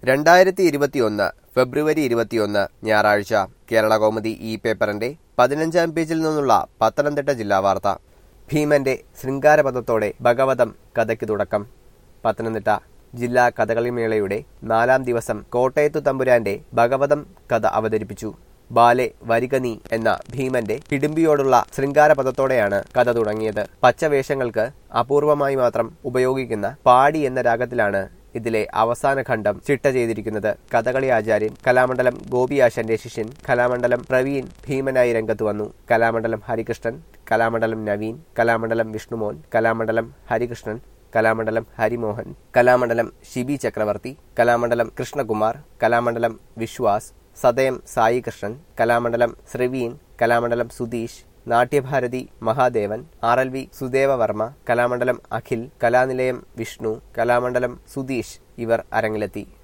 2021 ഫെബ്രുവരി 21 ഞായറാഴ്ച കേരളകൗമുദി ഈ പേപ്പറിന്റെ 15-ാം പേജിൽ നിന്നുള്ള പത്തനംതിട്ട ജില്ലാ വാർത്ത. ഭീമന്റെ ശൃംഗാരപഥത്തോടെ ഭഗവതം കഥയ്ക്ക് തുടക്കം. പത്തനംതിട്ട ജില്ലാ കഥകളിമേളയുടെ 4-ാം ദിവസം കോട്ടയത്തു തമ്പുരാന്റെ ഭഗവതം കഥ അവതരിപ്പിച്ചു. ബാലെ വരികനീ എന്ന ഭീമന്റെ ഹിഡിംബിയോടുള്ള ശൃംഗാരപഥത്തോടെയാണ് കഥ തുടങ്ങിയത്. പച്ചവേഷങ്ങൾക്ക് അപൂർവമായി മാത്രം ഉപയോഗിക്കുന്ന പാടി എന്ന രാഗത്തിലാണ് ഇതിലെ അവസാന ഖണ്ഡം ചിട്ട ചെയ്തിരിക്കുന്നത്. കഥകളി ആചാര്യൻ കലാമണ്ഡലം ഗോപിയാശന്റെ ശിഷ്യൻ കലാമണ്ഡലം പ്രവീൺ ഭീമനായി രംഗത്ത് വന്നു. കലാമണ്ഡലം ഹരികൃഷ്ണൻ, കലാമണ്ഡലം നവീൻ, കലാമണ്ഡലം വിഷ്ണുമോൻ, കലാമണ്ഡലം ഹരികൃഷ്ണൻ, കലാമണ്ഡലം ഹരിമോഹൻ, കലാമണ്ഡലം ഷിബി ചക്രവർത്തി, കലാമണ്ഡലം കൃഷ്ണകുമാർ, കലാമണ്ഡലം വിശ്വാസ്, സദയം സായി കൃഷ്ണൻ, കലാമണ്ഡലം ശ്രീവീൻ, കലാമണ്ഡലം സുധീഷ്, നാട്യഭാരതി മഹാദേവൻ, RLV സുദേവവർമ്മ, കലാമണ്ഡലം അഖിൽ, കലാനിലയം വിഷ്ണു, കലാമണ്ഡലം സുധീഷ് ഇവർ അരങ്ങിലെത്തി.